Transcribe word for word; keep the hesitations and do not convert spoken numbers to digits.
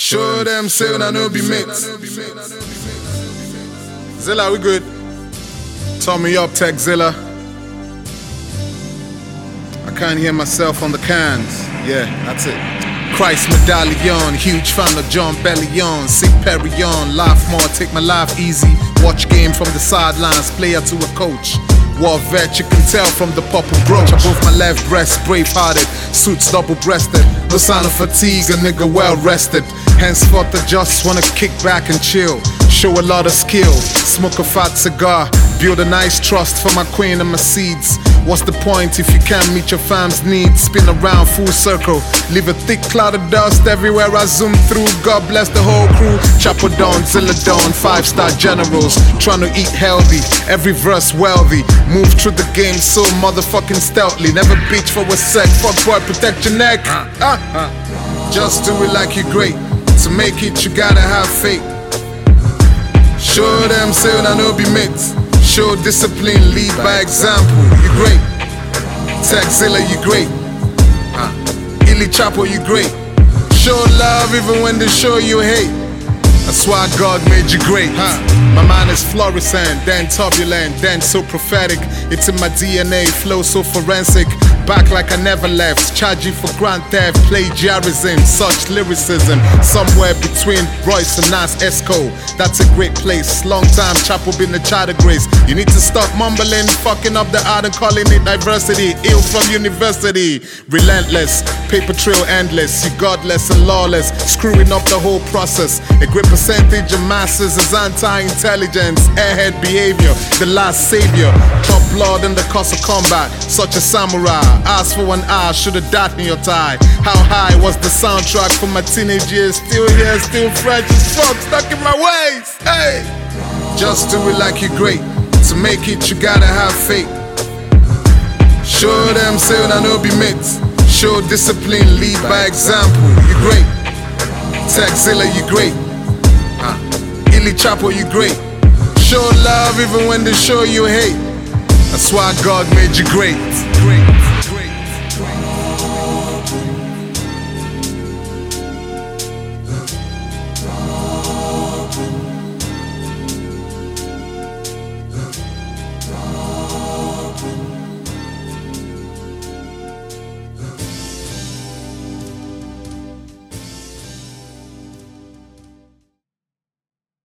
Show them say I know be mates. Zilla, we good? Turn me up, Tech Zilla. I can't hear myself on the cans. Yeah, that's it. Christ Medallion, huge fan of John Bellion. Sick Perrion, laugh more, take my life easy. Watch game from the sidelines, player to a coach. War vet, you can tell from the purple brooch. Above my left breast, brave-hearted, suits double-breasted. No sign of fatigue, a nigga well-rested. Henceforth I just wanna kick back and chill. Show a lot of skill, smoke a fat cigar. Build a nice trust for my queen and my seeds. What's the point if you can't meet your fam's needs? Spin around full circle, leave a thick cloud of dust everywhere I zoom through. God bless the whole crew. Chapo Don, Zilla Don, five-star generals, trying to eat healthy, every verse wealthy. Move through the game so motherfucking stealthily. Never bitch for a sec, fuck boy, protect your neck. Ah, ah. Just do it like you're great. To make it, you gotta have faith. Show them say I know be mates. Show discipline, lead by example. You great. Tech Zilla, you great. uh, Illy Chapo, you great. Show love even when they show you hate. That's why God made you great. huh? My mind is fluorescent, then turbulent, then so prophetic. It's in my D N A, flow so forensic. Back like I never left, charge you for grand theft, plagiarism, such lyricism. Somewhere between Royce and Nas Esco, that's a great place. Long time Chapo been the child of grace. You need to stop mumbling, fucking up the art and calling it diversity. Ill from university, relentless, paper trail endless. You godless and lawless, screwing up the whole process. A great percentage of masses is anti-intelligence, airhead behavior, the last savior. Top blood in the cost of combat, such a samurai. Ask for one eye, should've died in your tie. How high was the soundtrack for my teenage years? Still here, still fresh as fuck, stuck in my ways. Hey, just do it like you're great. To make it, you gotta have faith. Show them say I know be mates. Show discipline, lead by example. You great. Tech Zilla, you great. uh, Illy Chapo, you great. Show love even when they show you hate. That's why God made you great. Great.